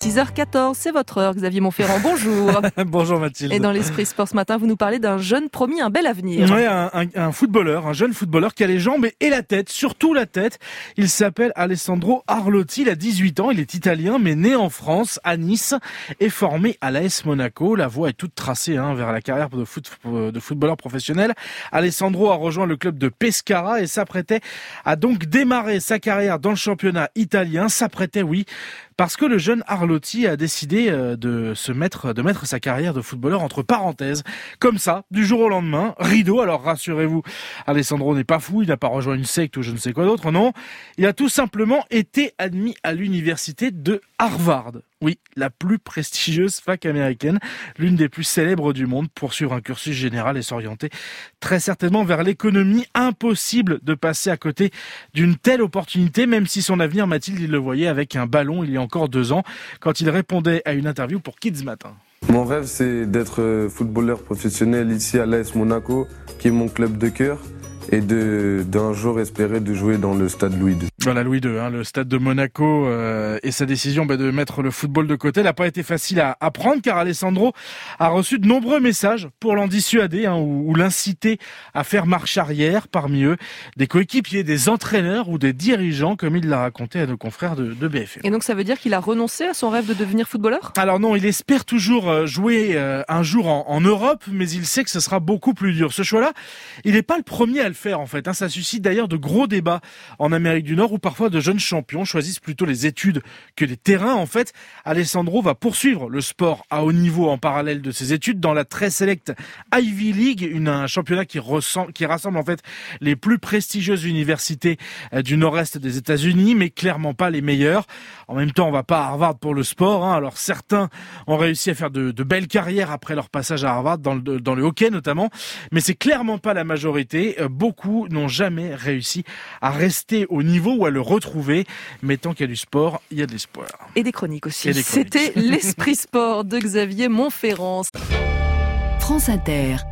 6h14, c'est votre heure, Xavier Montferrand, bonjour. Bonjour Mathilde. Et dans l'Esprit Sport ce matin, vous nous parlez d'un jeune promis un bel avenir. Oui, un footballeur, un jeune footballeur qui a les jambes et la tête, surtout la tête. Il s'appelle Alessandro Arlotti, il a 18 ans, il est italien mais né en France, à Nice, et formé à l'AS Monaco. La voie est toute tracée vers la carrière de footballeur professionnel. Alessandro a rejoint le club de Pescara et s'apprêtait à donc démarrer sa carrière dans le championnat italien. Parce que le jeune Arlotti a décidé de mettre sa carrière de footballeur entre parenthèses. Comme ça, du jour au lendemain, rideau. Alors rassurez-vous, Alessandro n'est pas fou, il n'a pas rejoint une secte ou je ne sais quoi d'autre, non. Il a tout simplement été admis à l'université de Harvard. Oui, la plus prestigieuse fac américaine, l'une des plus célèbres du monde, pour suivre un cursus général et s'orienter très certainement vers l'économie. Impossible de passer à côté d'une telle opportunité, même si son avenir, Mathilde, il le voyait avec un ballon il y a encore 2 ans, quand il répondait à une interview pour Kids Matin. Mon rêve, c'est d'être footballeur professionnel ici à l'AS Monaco, qui est mon club de cœur, et d'un jour espérer de jouer dans le stade Louis II. Voilà, Louis II, le stade de Monaco, et sa décision de mettre le football de côté n'a pas été facile à prendre, car Alessandro a reçu de nombreux messages pour l'en dissuader ou l'inciter à faire marche arrière. Parmi eux, des coéquipiers, des entraîneurs ou des dirigeants, comme il l'a raconté à nos confrères de BFM. Et donc ça veut dire qu'il a renoncé à son rêve de devenir footballeur ? Alors non, il espère toujours jouer un jour en Europe, mais il sait que ce sera beaucoup plus dur. Ce choix-là, il n'est pas le premier à le faire en fait. Ça suscite d'ailleurs de gros débats en Amérique du Nord où parfois de jeunes champions choisissent plutôt les études que les terrains. En fait, Alessandro va poursuivre le sport à haut niveau en parallèle de ses études dans la très sélecte Ivy League, un championnat qui rassemble en fait les plus prestigieuses universités du nord-est des États-Unis, mais clairement pas les meilleures. En même temps, on va pas à Harvard pour le sport. Alors certains ont réussi à faire de belles carrières après leur passage à Harvard, dans le hockey notamment, mais c'est clairement pas la majorité. Beaucoup n'ont jamais réussi à rester au niveau ou à le retrouver. Mais tant qu'il y a du sport, il y a de l'espoir. Et des chroniques aussi. C'était l'Esprit Sport de Xavier Montferrand. France Inter.